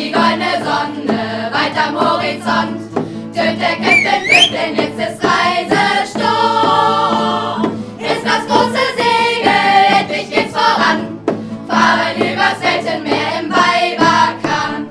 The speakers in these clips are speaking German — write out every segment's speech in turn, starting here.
die goldene Sonne weit am Horizont. Tönt der Captain, jetzt ist Reisestopp. Ist das große Segel, endlich geht's voran. Fahren übers Weltenmeer im Weiberkahn.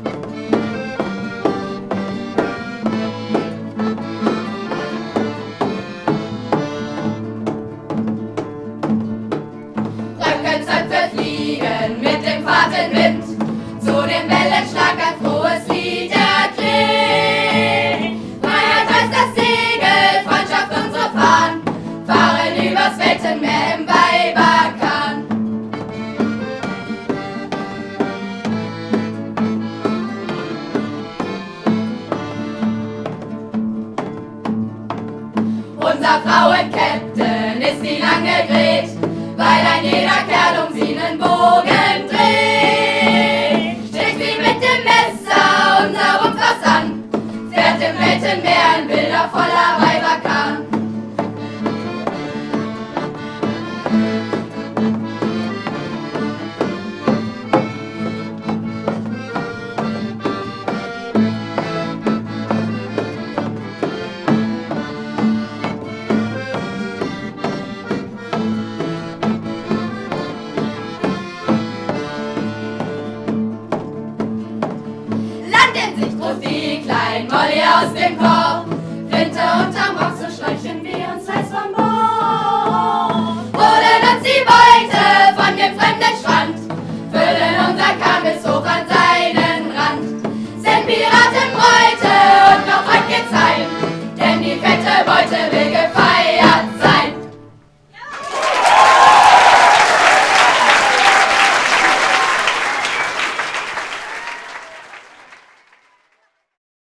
Röckelzöpfe fliegen mit dem Fahrtenwind. Zu dem Wellenschlag ein frohes Lied erklingt. Freiheit heißt das Segel, Freundschaft unsere Fahnen. Fahren übers Weltenmeer im Weiberkahn. Unser Frauenkapitän ist die lange Gret, weil ein jeder Kerl um sie nen Bogen dreht. Sticht wie mit dem Messer unser Rumpf was an, fährt im Weltenmeer ein wilder voller Weiberkahn. Die kleinen Molly aus dem Korb, Flinte unterm Rock, so schleichen wir uns heiß vom Bord. Holen uns die Beute von dem fremden Strand, füllen unser Kahn bis hoch an seinen Rand. Sind Piratenbräute und noch heute geht's heim, denn die fette Beute will